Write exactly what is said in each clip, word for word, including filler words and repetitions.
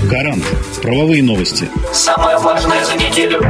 Гарант. Правовые новости. Самое важное за неделю.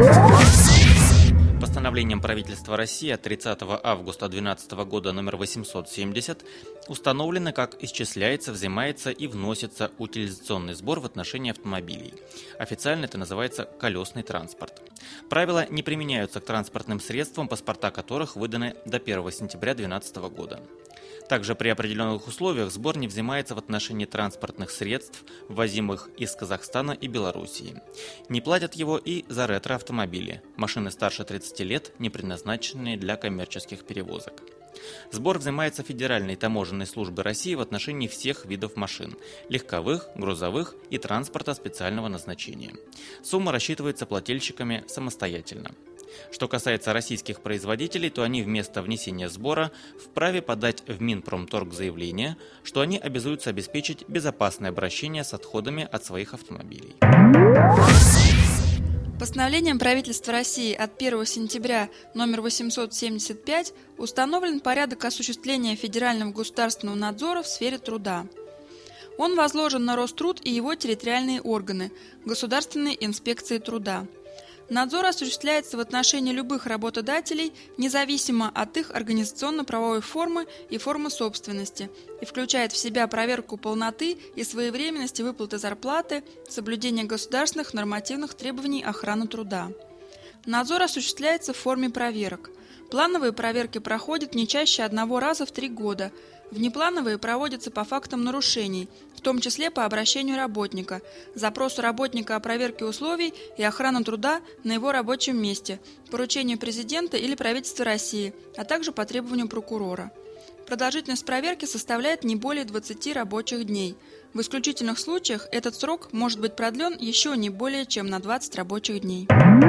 Постановлением правительства России от тридцатого августа две тысячи двенадцатого года номер восемьсот семьдесят установлено, как исчисляется, взимается и вносится утилизационный сбор в отношении автомобилей. Официально это называется колесный транспорт. Правила не применяются к транспортным средствам, паспорта которых выданы до первого сентября две тысячи двенадцатого года. Также при определенных условиях сбор не взимается в отношении транспортных средств, ввозимых из Казахстана и Белоруссии. Не платят его и за ретро-автомобили, машины старше тридцати лет, не предназначенные для коммерческих перевозок. Сбор взимается Федеральной таможенной службой России в отношении всех видов машин – легковых, грузовых и транспорта специального назначения. Сумма рассчитывается плательщиками самостоятельно. Что касается российских производителей, то они вместо внесения сбора вправе подать в Минпромторг заявление, что они обязуются обеспечить безопасное обращение с отходами от своих автомобилей. Постановлением правительства России от первого сентября номер восемьсот семьдесят пять установлен порядок осуществления федерального государственного надзора в сфере труда. Он возложен на Роструд и его территориальные органы – Государственной инспекции труда. Надзор осуществляется в отношении любых работодателей, независимо от их организационно-правовой формы и формы собственности, и включает в себя проверку полноты и своевременности выплаты зарплаты, соблюдение государственных нормативных требований охраны труда. Надзор осуществляется в форме проверок. Плановые проверки проходят не чаще одного раза в три года. Внеплановые проводятся по фактам нарушений, в том числе по обращению работника, запросу работника о проверке условий и охраны труда на его рабочем месте, поручению президента или правительства России, а также по требованию прокурора. Продолжительность проверки составляет не более двадцати рабочих дней. В исключительных случаях этот срок может быть продлен еще не более чем на двадцать рабочих дней.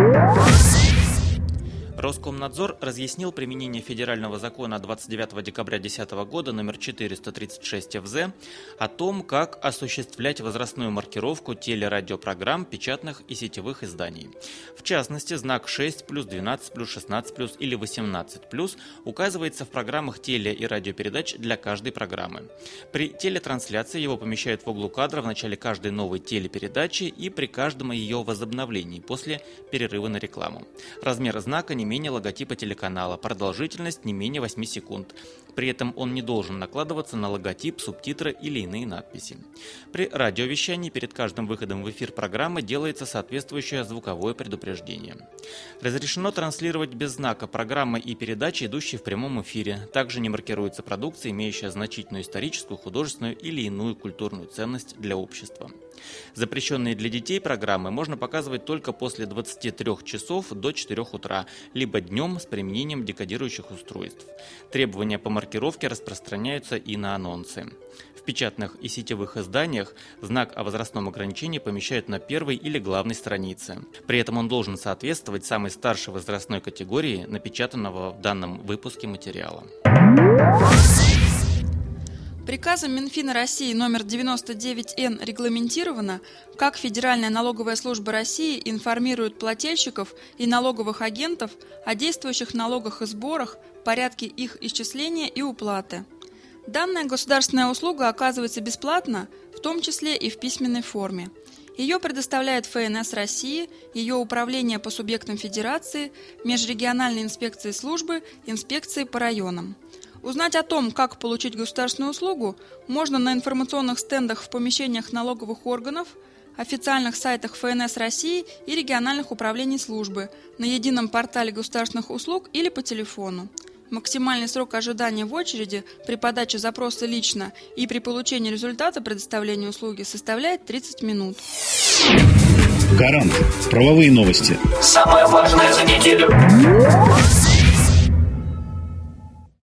Роскомнадзор разъяснил применение федерального закона двадцать девятого декабря две тысячи десятого года номер четыреста тридцать шесть эф зэ о том, как осуществлять возрастную маркировку телерадиопрограмм, печатных и сетевых изданий. В частности, знак шесть плюс, двенадцать плюс, шестнадцать плюс или восемнадцать плюс указывается в программах теле- и радиопередач для каждой программы. При телетрансляции его помещают в углу кадра в начале каждой новой телепередачи и при каждом ее возобновлении после перерыва на рекламу. Размер знака не менее логотипа телеканала, продолжительность не менее восьми секунд. При этом он не должен накладываться на логотип, субтитры или иные надписи. При радиовещании перед каждым выходом в эфир программы делается соответствующее звуковое предупреждение. Разрешено транслировать без знака программы и передачи, идущие в прямом эфире. Также не маркируется продукция, имеющая значительную историческую, художественную или иную культурную ценность для общества. Запрещенные для детей программы можно показывать только после двадцати трёх часов до четырёх утра, либо днем с применением декодирующих устройств. Требования по маркировке распространяются и на анонсы. В печатных и сетевых изданиях знак о возрастном ограничении помещают на первой или главной странице. При этом он должен соответствовать самой старшей возрастной категории напечатанного в данном выпуске материала. Приказом Минфина России номер девяносто девять эн регламентировано, как Федеральная налоговая служба России информирует плательщиков и налоговых агентов о действующих налогах и сборах, порядке их исчисления и уплаты. Данная государственная услуга оказывается бесплатно, в том числе и в письменной форме. Ее предоставляет эф эн эс России, ее управление по субъектам Федерации, межрегиональные инспекции службы, инспекции по районам. Узнать о том, как получить государственную услугу, можно на информационных стендах в помещениях налоговых органов, официальных сайтах эф эн эс России и региональных управлений службы, на едином портале государственных услуг или по телефону. Максимальный срок ожидания в очереди при подаче запроса лично и при получении результата предоставления услуги составляет тридцать минут. Гарант. Правовые новости. Самое важное за неделю.